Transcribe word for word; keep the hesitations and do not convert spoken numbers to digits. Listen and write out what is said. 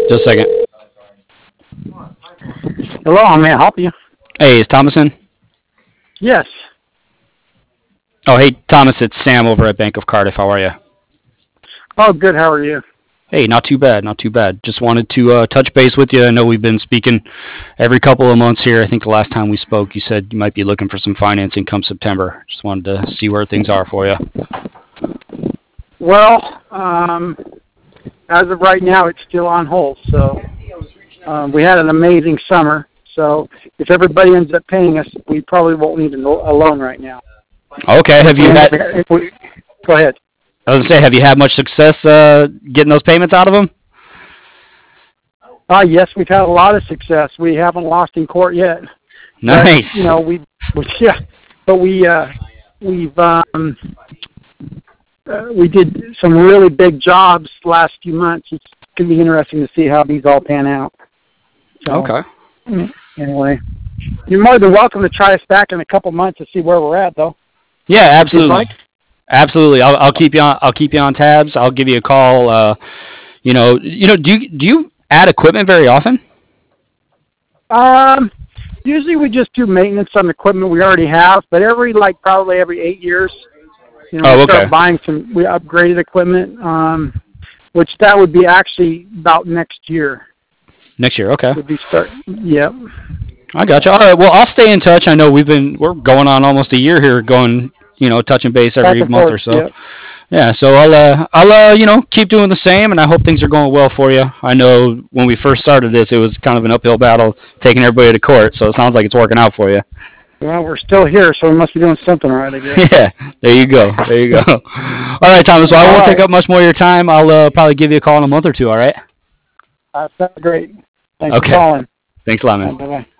Just a second. Hello, how may I help you? Hey, is Thomas in? Yes. Oh, hey, Thomas, it's Sam over at Bank of Cardiff. How are you? Oh, good. How are you? Hey, not too bad, not too bad. Just wanted to uh, touch base with you. I know we've been speaking every couple of months here. I think the last time we spoke, you said you might be looking for some financing come September. Just wanted to see where things are for you. Well, um, as of right now, it's still on hold. So um, we had an amazing summer. So if everybody ends up paying us, we probably won't need a loan right now. Okay. Have you had? If we, go ahead. I was gonna say, have you had much success uh, getting those payments out of them? Uh, yes, we've had a lot of success. We haven't lost in court yet. Nice. But, you know, we, we yeah, but we uh, we've um, uh, we did some really big jobs last few months. It's gonna be interesting to see how these all pan out. So, Okay. Anyway, you're more than welcome to try us back in a couple months to see where we're at, though. Yeah, absolutely. Like. Absolutely. I'll, I'll keep you on. I'll keep you on tabs. I'll give you a call. Uh, you know. You know. Do you do you add equipment very often? Um. Usually we just do maintenance on equipment we already have, but every like probably every eight years, you know, oh, we okay. start buying some. We upgraded equipment, um, which that would be actually about next year. Next year. Okay. Would be start. Yep. I got you. All right. Well, I'll stay in touch. I know we've been we're going on almost a year here, going you know touching base every month forth, or so. Yep. Yeah. So I'll uh, I'll uh, you know keep doing the same, and I hope things are going well for you. I know when we first started this, it was kind of an uphill battle taking everybody to court. So it sounds like it's working out for you. Well, we're still here, so we must be doing something right, I guess. Yeah. There you go. There you go. All right, Thomas. Well, I won't take up much more of your time. I'll uh, probably give you a call in a month or two. All right. Uh, that's great. Thanks okay. for calling. Thanks a lot, man. Bye bye.